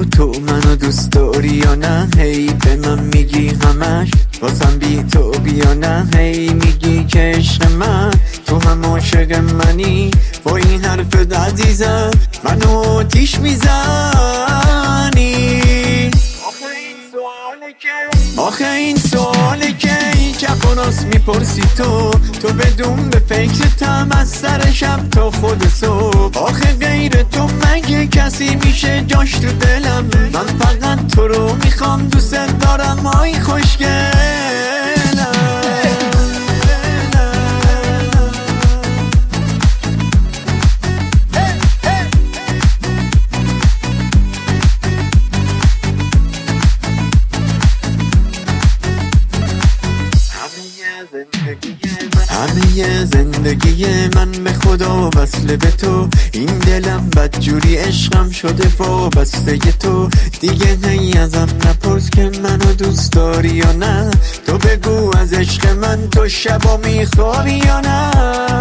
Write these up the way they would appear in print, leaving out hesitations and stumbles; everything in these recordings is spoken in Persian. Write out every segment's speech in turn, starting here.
تو منو دوست داری یا نه؟ هی به من میگی همش واسم بی تو بیا نه. هی میگی که عشق من تو هم عاشق منی، با این حرفت عزیزم منو آتیش میزنی. آخه این سواله که این چپ و راست میپرسی تو بدون به فکرتم از سر شب تا خود صبح. آخه غیر تو مگه کسی میشه جاش تو دلم؟ من فقط تو رو میخوام، دوست دارم آی خوشگلم. همه زندگی من به خدا وصله به تو، این دلم بدجوری عشقم شده وابسته تو. دیگه هی ازم نپرس که منو دوست داری یا نه، تو بگو از عشق من تو شبا میخوابی یا نه.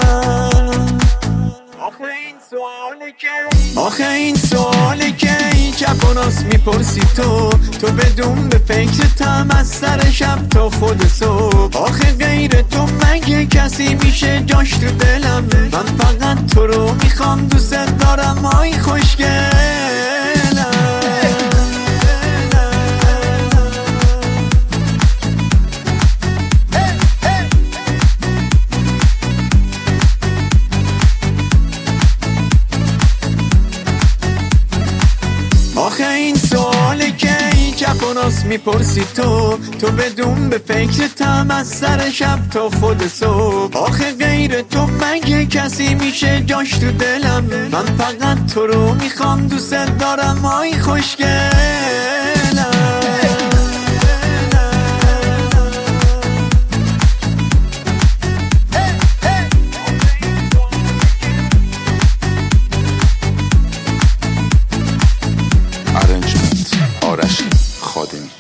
آخه این سواله که این چپ و راست میپرسی تو بدون به فکرتم از سر شب تا خود صبح. آخه غیر تو مگه کسی میشه جاش تو دلم؟ من فقط تو رو میخوام، دوست دارم آی خوشگلم. آخه این سواله که این چپ و راست میپرسی تو بدون به فکرتم از سر شب تا خود صبح. آخه غیر تو مگه کسی میشه جاش تو دلم؟ من فقط تو رو میخوام، دوست دارم آی خوشگلم. ارنجمنت آرش خادمی.